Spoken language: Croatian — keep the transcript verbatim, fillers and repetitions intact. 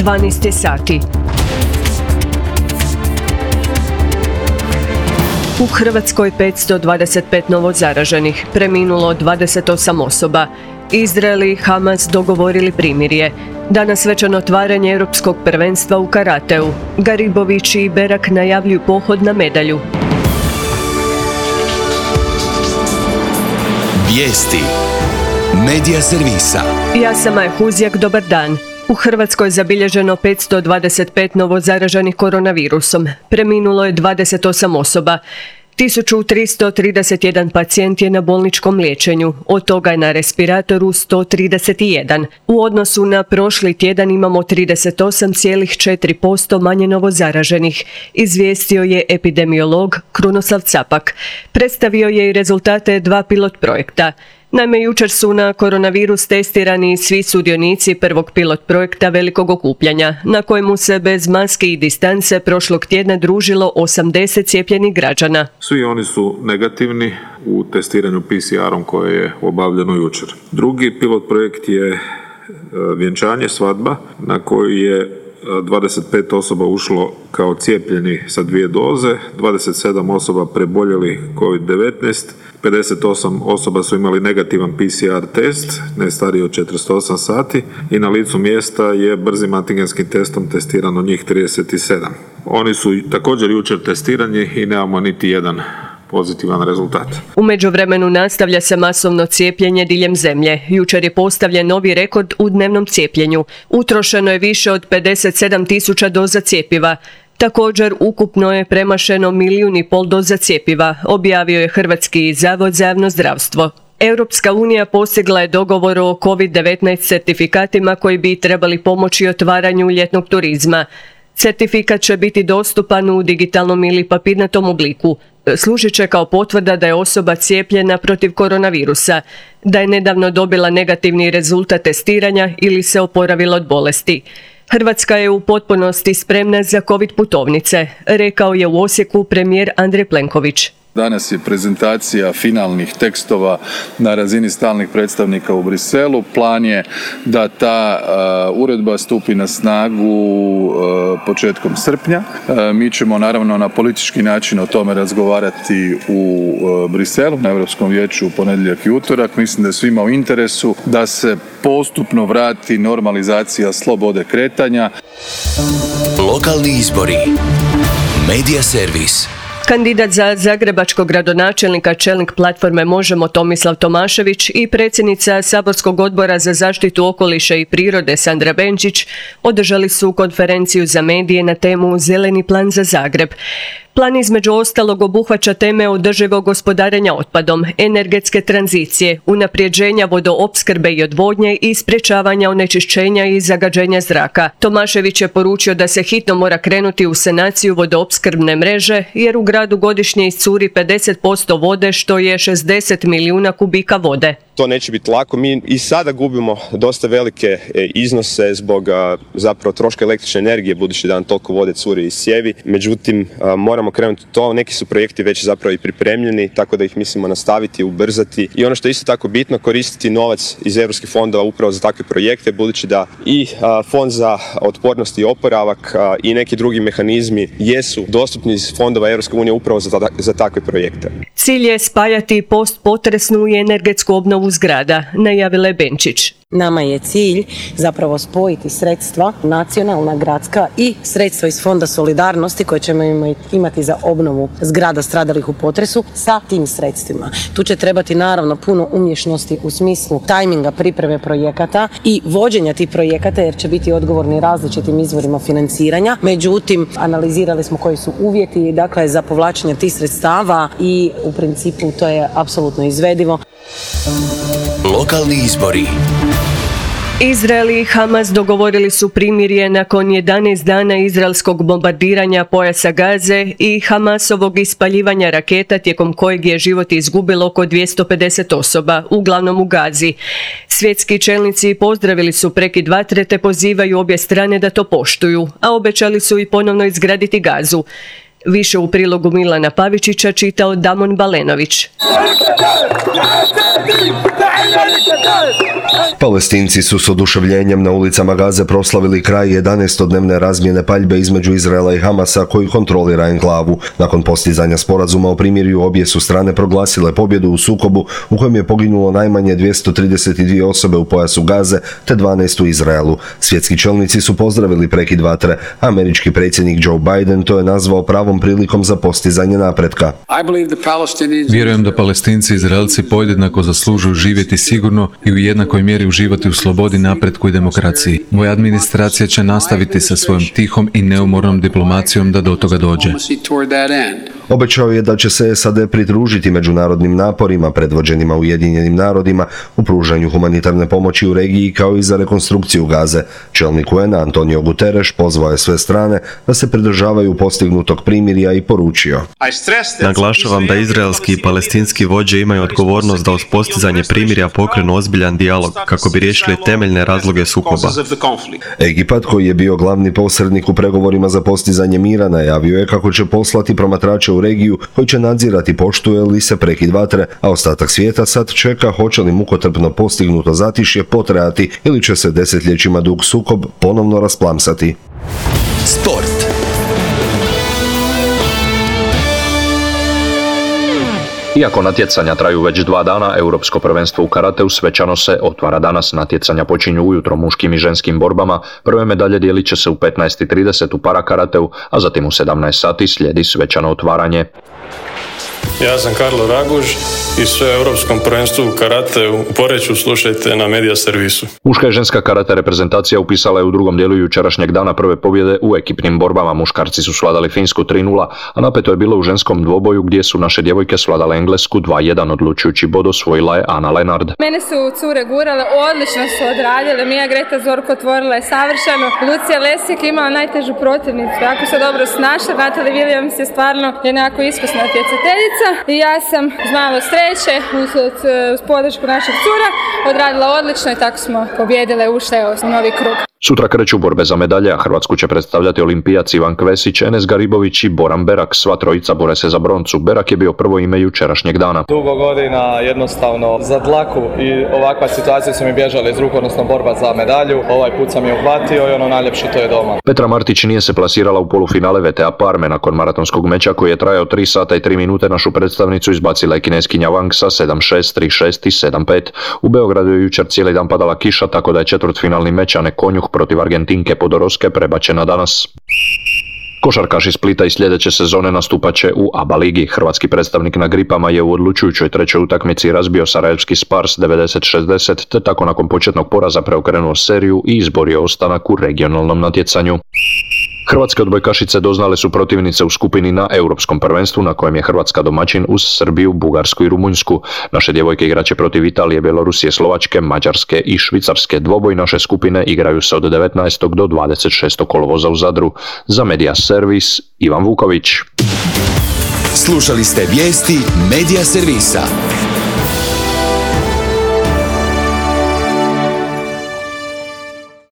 dvanaest sati. U Hrvatskoj petsto dvadeset pet novozaraženih, preminulo dvadeset osam osoba. Izrael i Hamas dogovorili primirje. Danas svečano otvaranje europskog prvenstva u karateu. Garibović i Berak najavljuju pohod na medalju. Vijesti Medija servisa. Ja sam Maja Huzjak, dobar dan. U Hrvatskoj je zabilježeno petsto dvadeset pet novozaraženih koronavirusom. Preminulo je dvadeset osam osoba. tisuću tristo trideset jedan pacijent je na bolničkom liječenju, od toga je na respiratoru sto trideset jedan. U odnosu na prošli tjedan imamo trideset osam zarez četiri posto manje novozaraženih, izvijestio je epidemiolog Krunoslav Capak. Predstavio je i rezultate dva pilot projekta. Naime, jučer su na koronavirus testirani svi sudionici prvog pilot projekta velikog okupljanja, na kojemu se bez maske i distance prošlog tjedna družilo osamdeset cijepljenih građana. Svi oni su negativni u testiranju P C R-om koje je obavljeno jučer. Drugi pilot projekt je vjenčanje, svadba, na koju je dvadeset pet osoba ušlo kao cijepljeni sa dvije doze, dvadeset sedam osoba preboljeli kovid devetnaest, pedeset osam osoba su imali negativan P C R test, ne stariji od četrdeset osam sati, i na licu mjesta je brzim antigenskim testom testirano njih trideset sedam. Oni su također jučer testirani i nemamo niti jedan pozitivan rezultat. U međuvremenu nastavlja se masovno cijepljenje diljem zemlje. Jučer je postavljen novi rekord u dnevnom cijepljenju. Utrošeno je više od pedeset sedam tisuća doza cjepiva. Također, ukupno je premašeno milijun i pol doza cjepiva, objavio je Hrvatski zavod za javno zdravstvo. Europska unija postigla je dogovor o kovid devetnaest certifikatima koji bi trebali pomoći otvaranju ljetnog turizma. Certifikat će biti dostupan u digitalnom ili papirnatom obliku. Služit će kao potvrda da je osoba cijepljena protiv koronavirusa, da je nedavno dobila negativni rezultat testiranja ili se oporavila od bolesti. Hrvatska je u potpunosti spremna za covid putovnice, rekao je u Osijeku premijer Andrej Plenković. Danas je prezentacija finalnih tekstova na razini stalnih predstavnika u Briselu. Plan je da ta uh, uredba stupi na snagu uh, početkom srpnja. Uh, mi ćemo naravno na politički način o tome razgovarati u uh, Briselu, na Europskom vijeću u ponedjeljak i utorak. Mislim da je svima u interesu da se postupno vrati normalizacija slobode kretanja. Lokalni izbori. Medija servis. Kandidat za zagrebačkog gradonačelnika, čelnik platforme Možemo Tomislav Tomašević i predsjednica Saborskog odbora za zaštitu okoliša i prirode Sandra Benčić održali su konferenciju za medije na temu Zeleni plan za Zagreb. Plan između ostalog obuhvaća teme održivog gospodarenja otpadom, energetske tranzicije, unapređenja vodoopskrbe i odvodnje i sprječavanja onečišćenja i zagađenja zraka. Tomašević je poručio da se hitno mora krenuti u sanaciju vodoopskrbne mreže jer u gradu godišnje iscuri pedeset posto vode, što je šezdeset milijuna kubika vode. To neće biti lako. Mi i sada gubimo dosta velike iznose zbog zapravo troška električne energije, budući da nam toliko vode curi iz cijevi. Međutim, moramo krenuti to. Neki su projekti već zapravo i pripremljeni, tako da ih mislimo nastaviti, ubrzati. I ono što je isto tako bitno, koristiti novac iz europskih fondova upravo za takve projekte, budući da i Fond za otpornost i oporavak i neki drugi mehanizmi jesu dostupni iz fondova Europske unije upravo za, za takve projekte. Cilj je spajati postpotresnu i energetsku obnovu zgrada, najavila je Benčić. Nama je cilj zapravo spojiti sredstva nacionalna, gradska i sredstva iz Fonda solidarnosti koje ćemo imati za obnovu zgrada stradalih u potresu sa tim sredstvima. Tu će trebati naravno puno umješnosti u smislu tajminga pripreme projekata i vođenja tih projekata jer će biti odgovorni različitim izvorima financiranja. Međutim, analizirali smo koji su uvjeti dakle, za povlačenje tih sredstava i u principu to je apsolutno izvedivo. Lokalni izbori. Izrael i Hamas dogovorili su primirje nakon jedanaest dana izraelskog bombardiranja pojasa Gaze i Hamasovog ispaljivanja raketa tijekom kojeg je život izgubilo oko dvjesto pedeset osoba, uglavnom u Gazi. Svjetski čelnici pozdravili su prekid vatre te pozivaju obje strane da to poštuju, a obećali su i ponovno izgraditi Gazu. Više u prilogu Milana Pavičića čitao Damon Balenović. Palestinci su s oduševljenjem na ulicama Gaze proslavili kraj jedanaestodnevne razmjene paljbe između Izraela i Hamasa koji kontrolira enklavu. Nakon postizanja sporazuma o primirju obje su strane proglasile pobjedu u sukobu u kojem je poginulo najmanje dvjesto trideset dvije osobe u pojasu Gaze te dvanaest u Izraelu. Svjetski čelnici su pozdravili prekid vatre. Američki predsjednik Joe Biden to je nazvao pravom prilikom za postizanje napretka. Vjerujem da Palestinci i Izraelci podjednako zaslužuju živjeti sigurno i u jednakoj mjeri uživati u slobodi, napretku i demokraciji. Moja administracija će nastaviti sa svojom tihom i neumornom diplomacijom da do toga dođe. Obećao je da će se S A D pridružiti međunarodnim naporima predvođenima Ujedinjenim narodima u pružanju humanitarne pomoći u regiji kao i za rekonstrukciju Gaze. Čelnik U N A Antonio Guterres pozvao je sve strane da se pridržavaju postignutog primirja i poručio: Naglašavam da izraelski i palestinski vođe imaju odgovornost da uz postizanje primirja pokrenu ozbiljan dijalog kako bi riješili temeljne razloge sukoba. Egipat, koji je bio glavni posrednik u pregovorima za postizanje mira, najavio je kako će poslati promatrače u regiju koji će nadzirati poštuje li se prekid vatre, a ostatak svijeta sad čeka hoće li mukotrpno postignuto zatišje potrajati ili će se desetljećima dug sukob ponovno rasplamsati. Sport. Iako natjecanja traju već dva dana, Europsko prvenstvo u karateu svečano se otvara danas. Natjecanja počinju ujutro muškim i ženskim borbama. Prve medalje dijelit će se u petnaest i trideset u parakarateu, a zatim u sedamnaest sati slijedi svečano otvaranje. Ja sam Karlo Raguž i sve o Europskom prvenstvu u karateu u Poreču slušajte na Media Servisu. Muška i ženska karate reprezentacija upisala je u drugom dijelu jučerašnjeg dana prve pobjede u ekipnim borbama. Muškarci su svladali Finsku tri nula, a napeto je bilo u ženskom dvoboju gdje su naše djevojke svladale Englesku dva jedan. Odlučujući bod osvojila je Ana Lenard. Mene su cure gurale, odlično su odradile. Mija Greta Zorko otvorila je savršeno. Lucija Lesijek imala najtežu protivnicu. Jako se dobro snašla. Natalie Williams je stvarno jednako iskusna natjecateljica. I ja sam znala sreće uz, uz podršku naših cura, odradila odlično i tako smo pobjedile, ušle u novi krug. Sutra kreću borbe za medalje, a Hrvatsku će predstavljati olimpijac Ivan Kvesić, Enes Garibović i Boran Berak. Sva trojica bore se za broncu. Berak je bio prvo ime jučerašnjeg dana. Dugo godina jednostavno za dlaku i ovakva situacija su mi bježali iz ruku, odnosno borba za medalju. Ovaj put sam je uhvatio i ono najljepše to je doma. Petra Martić nije se plasirala u polufinale V T A Parme. Nakon maratonskog meča koji je trajao tri sata i tri minute našu predstavnicu izbacila je kineskinja Wang sa sedam šest, tri šest i sedam pet. U Beogradu je jučer cijeli dan padala kiša, tako da je četvrtfinalni meč Ane Konjuh protiv Argentinke Podoroske prebačena danas. Košarkaši Splita i sljedeće sezone nastupaće u A B A ligi. Hrvatski predstavnik na gripama je u odlučujućoj trećoj utakmici razbio sarajevski Spars devedeset šezdeset, te tako nakon početnog poraza preokrenuo seriju i izborio ostanak u regionalnom natjecanju. Hrvatske odbojkašice doznale su protivnice u skupini na Europskom prvenstvu na kojem je Hrvatska domaćin uz Srbiju, Bugarsku i Rumunjsku. Naše djevojke igraće protiv Italije, Bjelorusije, Slovačke, Mađarske i Švicarske. Dvoboj naše skupine igraju se od devetnaestog do dvadeset šestog kolovoza u Zadru. Za Media Servis, Ivan Vuković. Slušali ste vijesti Media Servisa.